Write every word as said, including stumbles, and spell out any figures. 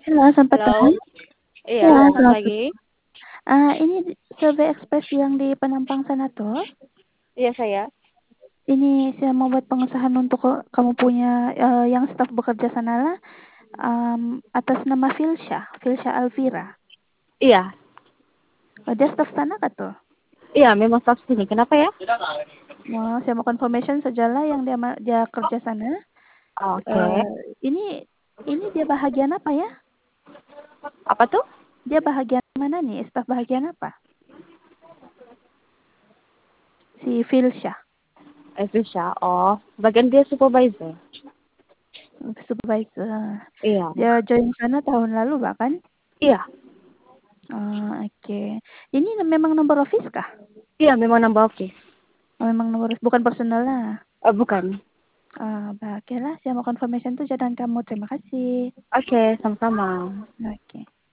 Halo, selamat petang. Halo. Iya, Iya, selamat selamat pagi. pagi. Eee, ini di Survei Express yang di Penampang Senator? Iya, saya. Ini saya mau buat pengesahan untuk ke kamu punya, eee, yang staf bekerja sana lah, mmm, atas nama Filsya, Filsya Alfira. Iya. Oh, dia staf sana kah tuh? Iya, memang staf sini. Kenapa ya? Oh, saya mau confirmation sajalah yang dia ma dia kerja sana. Oke. Eee, ini ini dia bahagian apa ya? Apa tuh? Dia bahagian mana nih? Staf bahagian apa? Si Filsya. Eh, Fisya. Oh, bagian dia supervisor. Supervisor. Iya. Dia join sana tahun lalu bahkan? Iya. Oh, oke. Ini memang nomor office kah? Iya, memang nambah office. Oh, memang nomor bukan personal lah. Oh, bukan. Oh, oke lah. Saya mau confirmation tuh dengan kamu. Terima kasih. Oke, sama-sama. Oke.